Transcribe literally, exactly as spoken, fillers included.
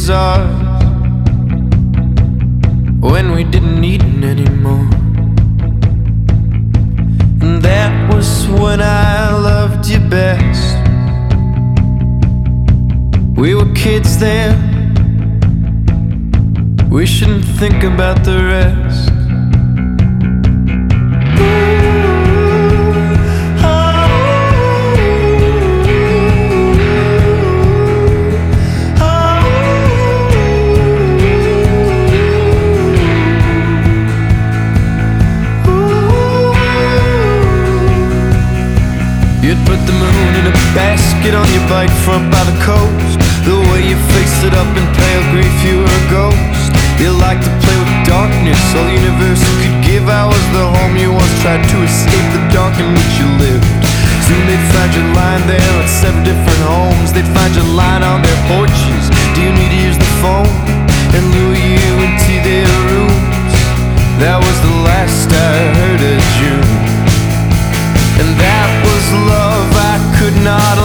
was ours when we didn't need it anymore. And that was when I loved you best. We were kids then, we shouldn't think about the rest. You'd put the moon in a basket on your bike front by the coast. The way you faced it up in pale grief, you were a ghost. You liked to play with darkness, all the universe could give. I was the home you once tried to escape the dark in which you lived. Soon they'd find your line there at seven different homes. They'd find your line on their porches. Do you need to use the phone? And lure you into their rooms. That was the last I heard of June. And that was love I could not